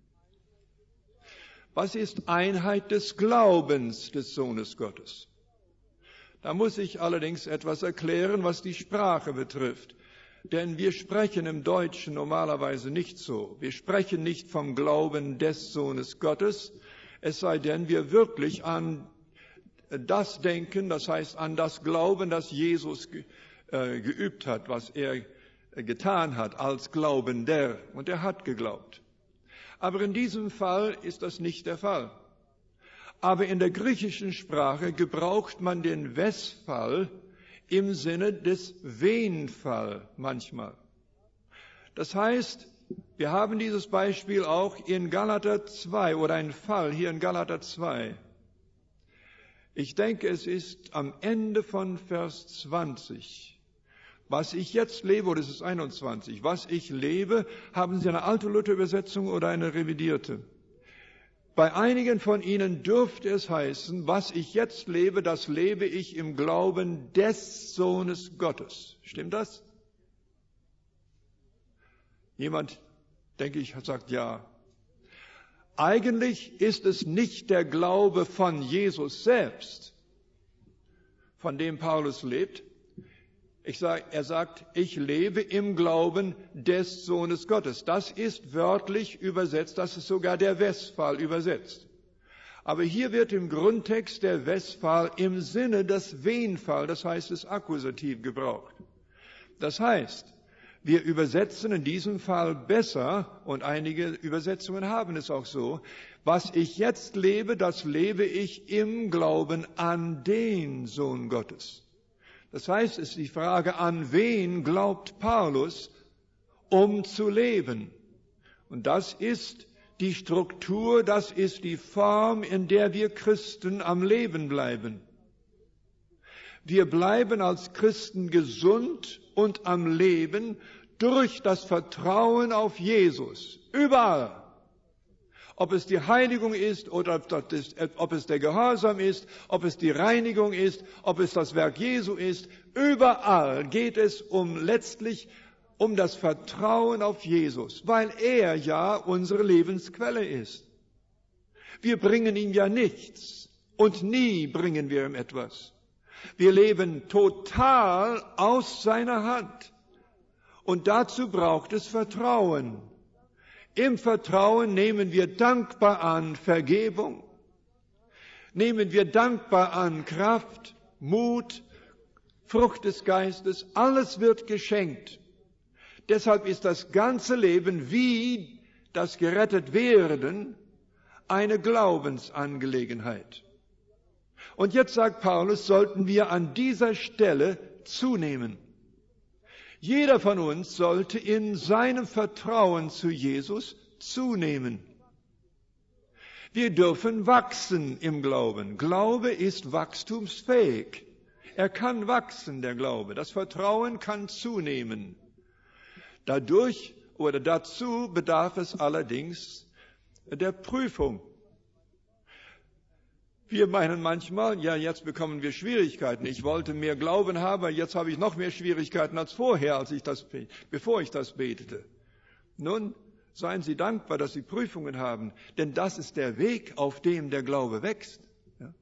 Was ist Einheit des Glaubens des Sohnes Gottes? Da muss ich allerdings etwas erklären, was die Sprache betrifft. Denn wir sprechen im Deutschen normalerweise nicht so. Wir sprechen nicht vom Glauben des Sohnes Gottes, es sei denn, wir wirklich an das denken, das heißt an das Glauben, das Jesus geübt hat, was er getan hat als Glaubender. Und er hat geglaubt. Aber in diesem Fall ist das nicht der Fall. Aber in der griechischen Sprache gebraucht man den Wesfall im Sinne des Wen-Fall manchmal. Das heißt, wir haben dieses Beispiel auch in Galater 2 oder ein Fall hier in Galater 2. Ich denke, es ist am Ende von Vers 20. Was ich jetzt lebe, oder es ist 21, was ich lebe, haben Sie eine alte Luther-Übersetzung oder eine revidierte? Bei einigen von Ihnen dürfte es heißen, was ich jetzt lebe, das lebe ich im Glauben des Sohnes Gottes. Stimmt das? Jemand, denke ich, sagt ja. Eigentlich ist es nicht der Glaube von Jesus selbst, von dem Paulus lebt. Er sagt, ich lebe im Glauben des Sohnes Gottes. Das ist wörtlich übersetzt, das ist sogar der Westphal übersetzt. Aber hier wird im Grundtext der Westphal im Sinne des Wenfall, das heißt des Akkusativ, gebraucht. Das heißt, wir übersetzen in diesem Fall besser, und einige Übersetzungen haben es auch so, was ich jetzt lebe, das lebe ich im Glauben an den Sohn Gottes. Das heißt, es ist die Frage, an wen glaubt Paulus, um zu leben? Und das ist die Struktur, das ist die Form, in der wir Christen am Leben bleiben. Wir bleiben als Christen gesund und am Leben durch das Vertrauen auf Jesus. Überall. ob es die Heiligung ist oder ob es der Gehorsam ist, ob es die Reinigung ist, ob es das Werk Jesu ist, überall geht es letztlich um das Vertrauen auf Jesus, weil er ja unsere Lebensquelle ist. Wir bringen ihm ja nichts und nie bringen wir ihm etwas. Wir leben total aus seiner Hand und dazu braucht es Vertrauen. Im Vertrauen nehmen wir dankbar an Vergebung, nehmen wir dankbar an Kraft, Mut, Frucht des Geistes, alles wird geschenkt. Deshalb ist das ganze Leben wie das Gerettetwerden eine Glaubensangelegenheit. Und jetzt sagt Paulus, sollten wir an dieser Stelle zunehmen. Jeder von uns sollte in seinem Vertrauen zu Jesus zunehmen. Wir dürfen wachsen im Glauben. Glaube ist wachstumsfähig. Er kann wachsen, der Glaube. Das Vertrauen kann zunehmen. Dadurch oder dazu bedarf es allerdings der Prüfung. Wir meinen manchmal, ja, jetzt bekommen wir Schwierigkeiten. Ich wollte mehr Glauben haben, jetzt habe ich noch mehr Schwierigkeiten als vorher, bevor ich das betete. Nun, seien Sie dankbar, dass Sie Prüfungen haben, denn das ist der Weg, auf dem der Glaube wächst. Ja?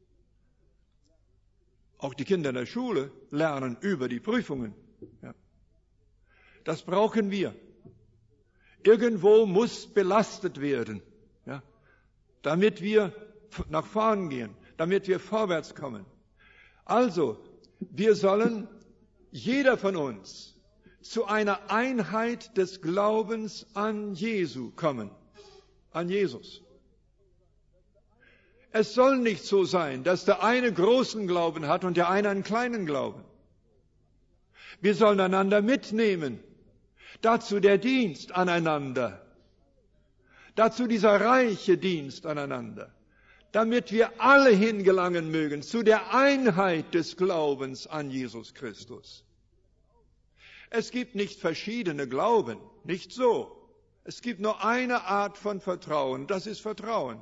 Auch die Kinder in der Schule lernen über die Prüfungen. Ja? Das brauchen wir. Irgendwo muss belastet werden, ja? Damit wir nach vorn gehen, damit wir vorwärts kommen. Also, wir sollen, jeder von uns, zu einer Einheit des Glaubens an Jesu kommen, an Jesus. Es soll nicht so sein, dass der eine großen Glauben hat und der eine einen kleinen Glauben. Wir sollen einander mitnehmen. Dazu der Dienst aneinander. Dazu dieser reiche Dienst aneinander. Damit wir alle hingelangen mögen zu der Einheit des Glaubens an Jesus Christus. Es gibt nicht verschiedene Glauben, nicht so. Es gibt nur eine Art von Vertrauen, das ist Vertrauen.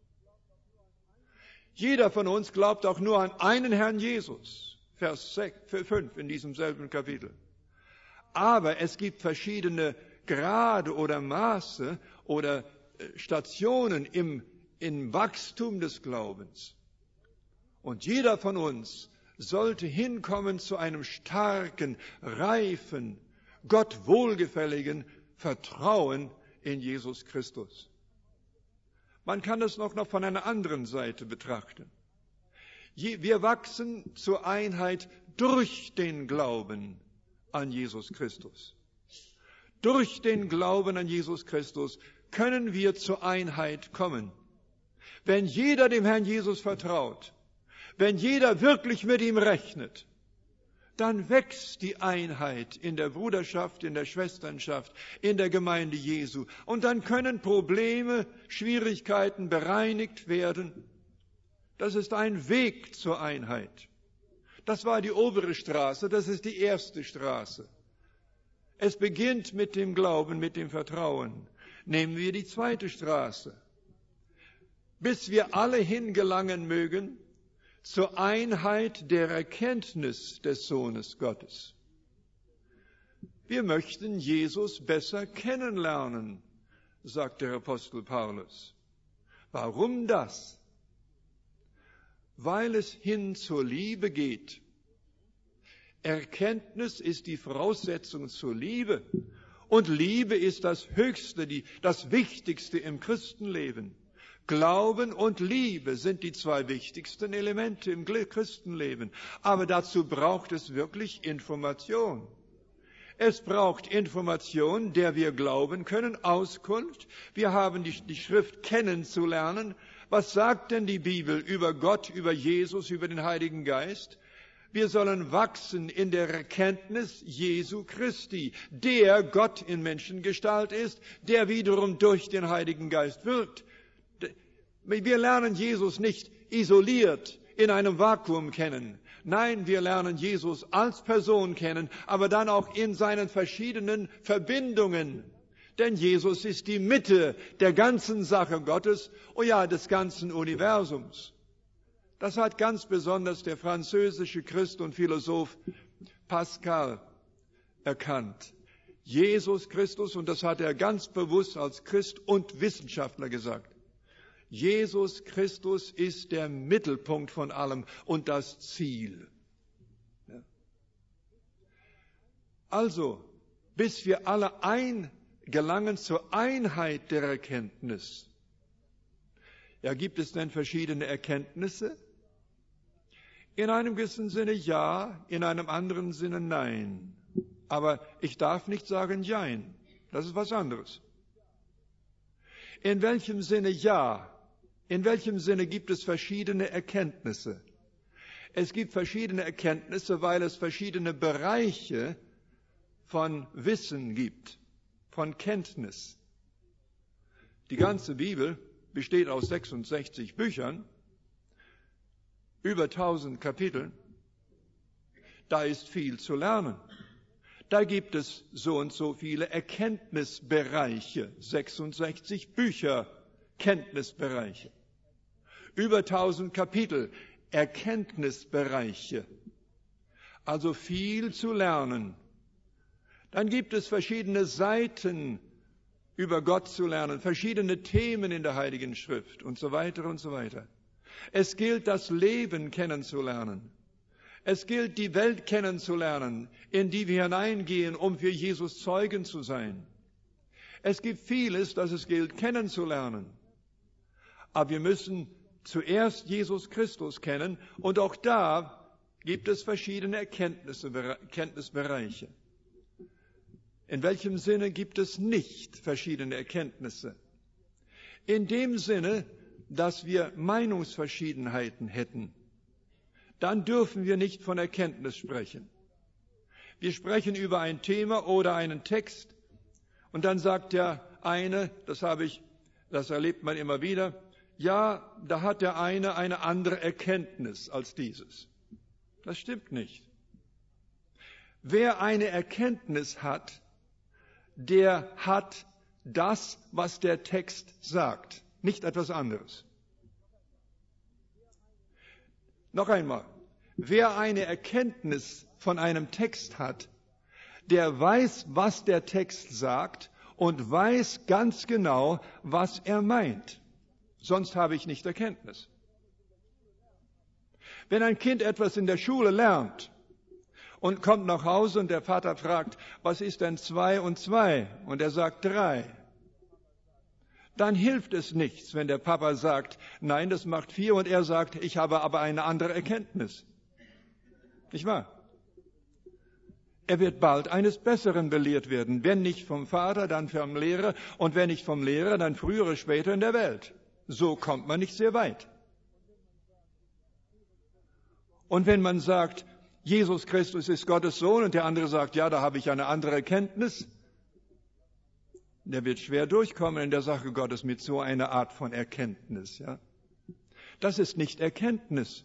Jeder von uns glaubt auch nur an einen Herrn Jesus, Vers 5 in diesem selben Kapitel. Aber es gibt verschiedene Grade oder Maße oder Stationen im Wachstum des Glaubens. Und jeder von uns sollte hinkommen zu einem starken, reifen, Gott wohlgefälligen Vertrauen in Jesus Christus. Man kann das noch von einer anderen Seite betrachten. Wir wachsen zur Einheit durch den Glauben an Jesus Christus. Durch den Glauben an Jesus Christus können wir zur Einheit kommen. Wenn jeder dem Herrn Jesus vertraut, wenn jeder wirklich mit ihm rechnet, dann wächst die Einheit in der Bruderschaft, in der Schwesternschaft, in der Gemeinde Jesu. Und dann können Probleme, Schwierigkeiten bereinigt werden. Das ist ein Weg zur Einheit. Das war die obere Straße, das ist die erste Straße. Es beginnt mit dem Glauben, mit dem Vertrauen. Nehmen wir die zweite Straße. Bis wir alle hingelangen mögen zur Einheit der Erkenntnis des Sohnes Gottes. Wir möchten Jesus besser kennenlernen, sagt der Apostel Paulus. Warum das? Weil es hin zur Liebe geht. Erkenntnis ist die Voraussetzung zur Liebe. Und Liebe ist das Höchste, das Wichtigste im Christenleben. Glauben und Liebe sind die zwei wichtigsten Elemente im Christenleben. Aber dazu braucht es wirklich Information. Es braucht Information, der wir glauben können, Auskunft. Wir haben die Schrift kennenzulernen. Was sagt denn die Bibel über Gott, über Jesus, über den Heiligen Geist? Wir sollen wachsen in der Erkenntnis Jesu Christi, der Gott in Menschengestalt ist, der wiederum durch den Heiligen Geist wirkt. Wir lernen Jesus nicht isoliert in einem Vakuum kennen. Nein, wir lernen Jesus als Person kennen, aber dann auch in seinen verschiedenen Verbindungen, Denn Jesus ist die Mitte der ganzen Sache Gottes, oh ja, des ganzen Universums. Das hat ganz besonders der französische Christ und Philosoph Pascal erkannt. Jesus Christus, und das hat er ganz bewusst als Christ und Wissenschaftler gesagt, Jesus Christus ist der Mittelpunkt von allem und das Ziel. Ja. Also, bis wir alle gelangen zur Einheit der Erkenntnis. Ja, gibt es denn verschiedene Erkenntnisse? In einem gewissen Sinne ja, in einem anderen Sinne nein. Aber ich darf nicht sagen jein. Das ist was anderes. In welchem Sinne ja? In welchem Sinne gibt es verschiedene Erkenntnisse? Es gibt verschiedene Erkenntnisse, weil es verschiedene Bereiche von Wissen gibt, von Kenntnis. Die ganze Bibel besteht aus 66 Büchern, über 1000 Kapiteln. Da ist viel zu lernen. Da gibt es so und so viele Erkenntnisbereiche, 66 Bücher, Kenntnisbereiche. Über 1000 Kapitel, Erkenntnisbereiche. Also viel zu lernen. Dann gibt es verschiedene Seiten, über Gott zu lernen, verschiedene Themen in der Heiligen Schrift und so weiter und so weiter. Es gilt, das Leben kennenzulernen. Es gilt, die Welt kennenzulernen, in die wir hineingehen, um für Jesus Zeugen zu sein. Es gibt vieles, das es gilt, kennenzulernen. Aber wir müssen zuerst Jesus Christus kennen und auch da gibt es verschiedene Erkenntnisbereiche. In welchem Sinne gibt es nicht verschiedene Erkenntnisse? In dem Sinne, dass wir Meinungsverschiedenheiten hätten, dann dürfen wir nicht von Erkenntnis sprechen. Wir sprechen über ein Thema oder einen Text und dann sagt der eine, das erlebt man immer wieder, ja, da hat der eine andere Erkenntnis als dieses. Das stimmt nicht. Wer eine Erkenntnis hat, der hat das, was der Text sagt, nicht etwas anderes. Noch einmal, wer eine Erkenntnis von einem Text hat, der weiß, was der Text sagt und weiß ganz genau, was er meint. Sonst habe ich nicht Erkenntnis. Wenn ein Kind etwas in der Schule lernt und kommt nach Hause und der Vater fragt, was ist denn 2 und 2? Und er sagt 3. Dann hilft es nichts, wenn der Papa sagt, nein, das macht 4 und er sagt, ich habe aber eine andere Erkenntnis. Nicht wahr? Er wird bald eines Besseren belehrt werden, wenn nicht vom Vater, dann vom Lehrer und wenn nicht vom Lehrer, dann früher oder später in der Welt. So kommt man nicht sehr weit. Und wenn man sagt, Jesus Christus ist Gottes Sohn und der andere sagt, ja, da habe ich eine andere Erkenntnis, der wird schwer durchkommen in der Sache Gottes mit so einer Art von Erkenntnis. Ja? Das ist nicht Erkenntnis.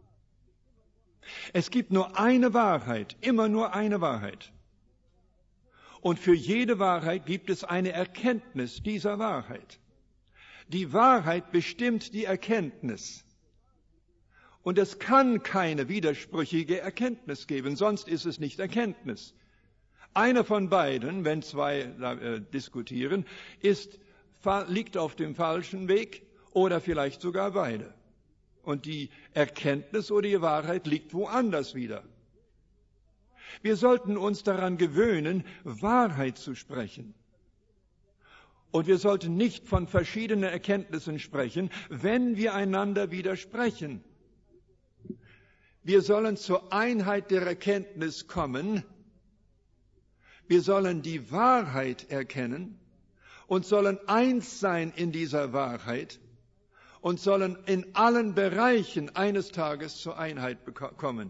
Es gibt nur eine Wahrheit, immer nur eine Wahrheit. Und für jede Wahrheit gibt es eine Erkenntnis dieser Wahrheit. Die Wahrheit bestimmt die Erkenntnis. Und es kann keine widersprüchige Erkenntnis geben, sonst ist es nicht Erkenntnis. Einer von beiden, wenn zwei diskutieren, liegt auf dem falschen Weg oder vielleicht sogar beide. Und die Erkenntnis oder die Wahrheit liegt woanders wieder. Wir sollten uns daran gewöhnen, Wahrheit zu sprechen. Und wir sollten nicht von verschiedenen Erkenntnissen sprechen, wenn wir einander widersprechen. Wir sollen zur Einheit der Erkenntnis kommen. Wir sollen die Wahrheit erkennen und sollen eins sein in dieser Wahrheit und sollen in allen Bereichen eines Tages zur Einheit kommen.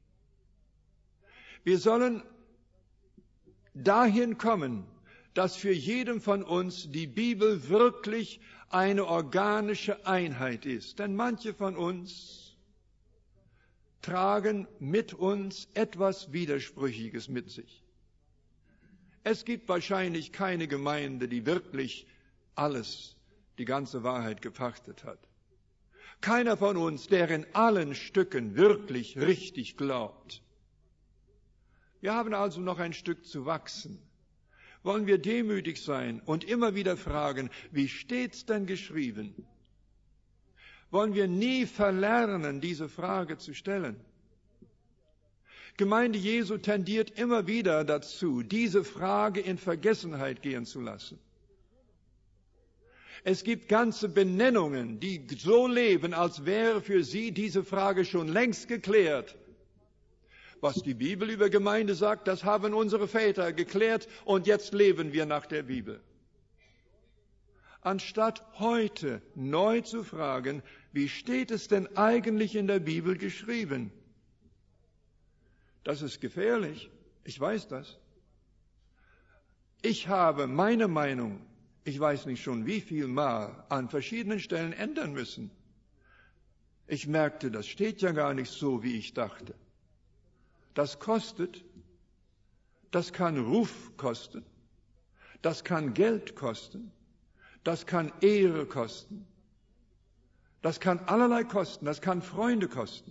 Wir sollen dahin kommen, dass für jeden von uns die Bibel wirklich eine organische Einheit ist. Denn manche von uns tragen mit uns etwas Widersprüchiges mit sich. Es gibt wahrscheinlich keine Gemeinde, die wirklich alles, die ganze Wahrheit gepachtet hat. Keiner von uns, der in allen Stücken wirklich richtig glaubt. Wir haben also noch ein Stück zu wachsen. Wollen wir demütig sein und immer wieder fragen, wie steht's denn geschrieben? Wollen wir nie verlernen, diese Frage zu stellen? Gemeinde Jesu tendiert immer wieder dazu, diese Frage in Vergessenheit gehen zu lassen. Es gibt ganze Benennungen, die so leben, als wäre für sie diese Frage schon längst geklärt. Was die Bibel über Gemeinde sagt, das haben unsere Väter geklärt und jetzt leben wir nach der Bibel. Anstatt heute neu zu fragen, wie steht es denn eigentlich in der Bibel geschrieben? Das ist gefährlich, ich weiß das. Ich habe meine Meinung, ich weiß nicht schon wie viel Mal, an verschiedenen Stellen ändern müssen. Ich merkte, das steht ja gar nicht so, wie ich dachte. Das kostet, das kann Ruf kosten, das kann Geld kosten, das kann Ehre kosten, das kann allerlei kosten, das kann Freunde kosten.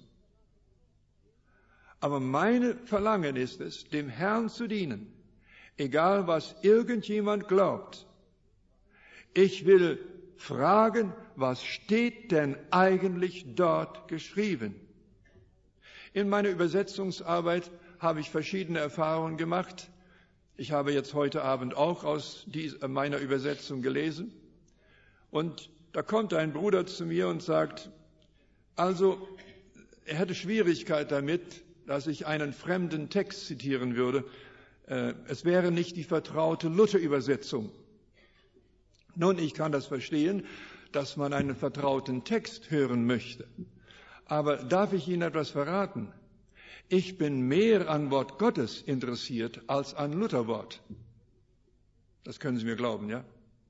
Aber mein Verlangen ist es, dem Herrn zu dienen, egal was irgendjemand glaubt. Ich will fragen, was steht denn eigentlich dort geschrieben? In meiner Übersetzungsarbeit habe ich verschiedene Erfahrungen gemacht. Ich habe jetzt heute Abend auch aus meiner Übersetzung gelesen. Und da kommt ein Bruder zu mir und sagt, also er hätte Schwierigkeit damit, dass ich einen fremden Text zitieren würde. Es wäre nicht die vertraute Luther-Übersetzung. Nun, ich kann das verstehen, dass man einen vertrauten Text hören möchte. Aber darf ich Ihnen etwas verraten? Ich bin mehr an Wort Gottes interessiert als an Lutherwort. Das können Sie mir glauben, ja?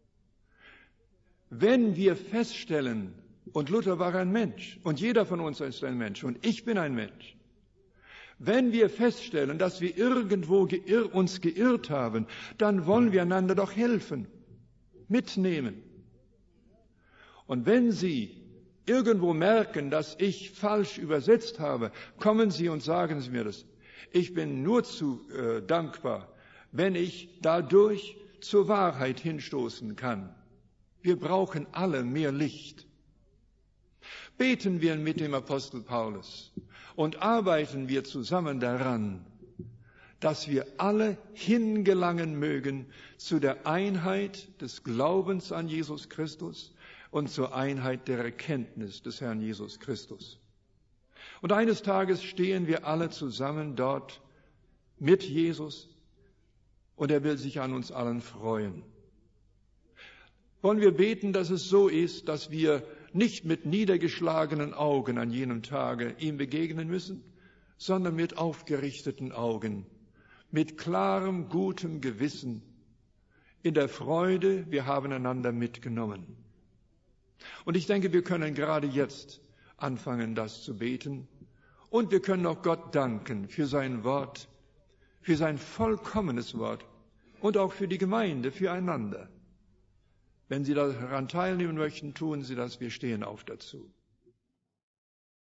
Wenn wir feststellen, und Luther war ein Mensch, und jeder von uns ist ein Mensch, und ich bin ein Mensch, wenn wir feststellen, dass wir irgendwo uns geirrt haben, dann wollen wir einander doch helfen, mitnehmen. Und wenn Sie irgendwo merken, dass ich falsch übersetzt habe, kommen Sie und sagen Sie mir das. Ich bin nur zu dankbar, wenn ich dadurch zur Wahrheit hinstoßen kann. Wir brauchen alle mehr Licht. Beten wir mit dem Apostel Paulus und arbeiten wir zusammen daran, dass wir alle hingelangen mögen zu der Einheit des Glaubens an Jesus Christus und zur Einheit der Erkenntnis des Herrn Jesus Christus. Und eines Tages stehen wir alle zusammen dort mit Jesus und er will sich an uns allen freuen. Wollen wir beten, dass es so ist, dass wir nicht mit niedergeschlagenen Augen an jenem Tage ihm begegnen müssen, sondern mit aufgerichteten Augen, mit klarem, gutem Gewissen, in der Freude, wir haben einander mitgenommen. Und ich denke, wir können gerade jetzt anfangen, das zu beten. Und wir können auch Gott danken für sein Wort, für sein vollkommenes Wort und auch für die Gemeinde, füreinander. Wenn Sie daran teilnehmen möchten, tun Sie das. Wir stehen auf dazu.